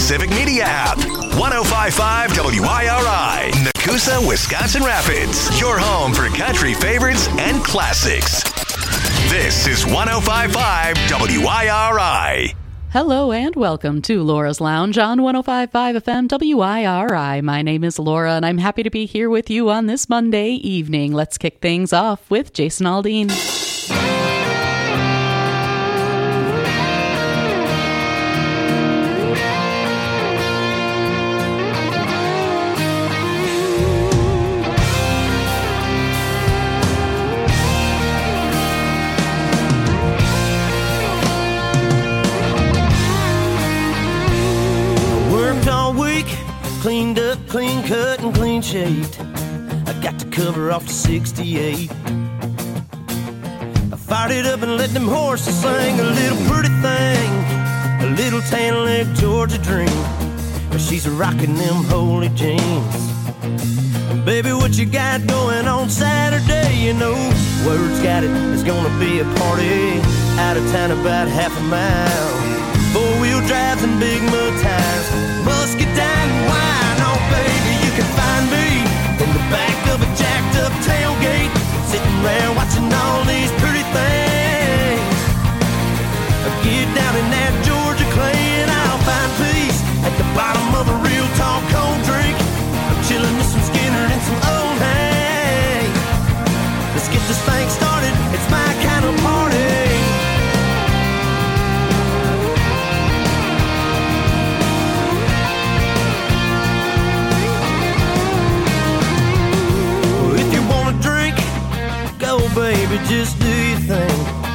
Pacific Media app. 105.5 WIRI, Nakusa, Wisconsin Rapids. Your home for country favorites and classics. This is 105.5 WIRI. Hello and welcome to Laura's Lounge on 105.5 FM WIRI. My name is Laura and I'm happy to be here with you on this Monday evening. Let's kick things off with Jason Aldean. Cleaned up, clean cut, and clean shaved. I got the cover off the 68. I fired it up and let them horses sing a little pretty thing, a little tan leg Georgia dream. She's rocking them holy jeans. Baby, what you got going on Saturday? You know, word's got it, it's gonna be a party. Out of town about half a mile. Four-wheel drives and big mud tires. Musket down and wine, oh baby, you can find me in the back of a jacked up tailgate, sitting there watching all these pretty things. Get down and